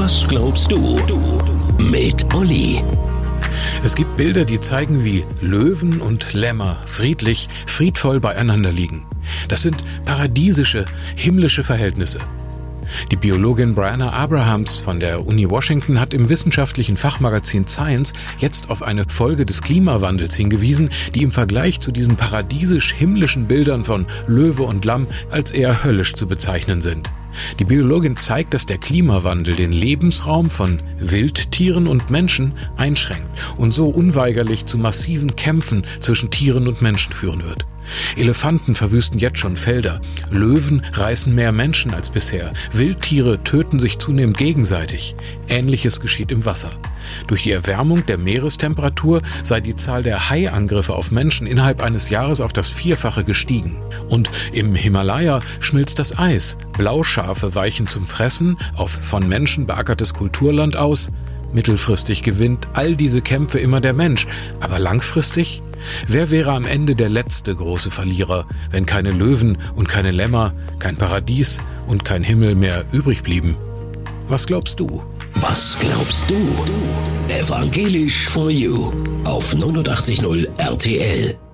Was glaubst du? Mit Olli. Es gibt Bilder, die zeigen, wie Löwen und Lämmer friedvoll beieinander liegen. Das sind paradiesische, himmlische Verhältnisse. Die Biologin Brianna Abrahams von der Uni Washington hat im wissenschaftlichen Fachmagazin Science jetzt auf eine Folge des Klimawandels hingewiesen, die im Vergleich zu diesen paradiesisch-himmlischen Bildern von Löwe und Lamm als eher höllisch zu bezeichnen sind. Die Biologin zeigt, dass der Klimawandel den Lebensraum von Wildtieren und Menschen einschränkt und so unweigerlich zu massiven Kämpfen zwischen Tieren und Menschen führen wird. Elefanten verwüsten jetzt schon Felder, Löwen reißen mehr Menschen als bisher, Wildtiere töten sich zunehmend gegenseitig. Ähnliches geschieht im Wasser. Durch die Erwärmung der Meerestemperatur sei die Zahl der Haiangriffe auf Menschen innerhalb eines Jahres auf das Vierfache gestiegen. Und im Himalaya schmilzt das Eis, Blauschafe weichen zum Fressen auf von Menschen beackertes Kulturland aus. Mittelfristig gewinnt all diese Kämpfe immer der Mensch, aber langfristig? Wer wäre am Ende der letzte große Verlierer, wenn keine Löwen und keine Lämmer, kein Paradies und kein Himmel mehr übrig blieben? Was glaubst du? Was glaubst du? Evangelisch for You auf 89.0 RTL.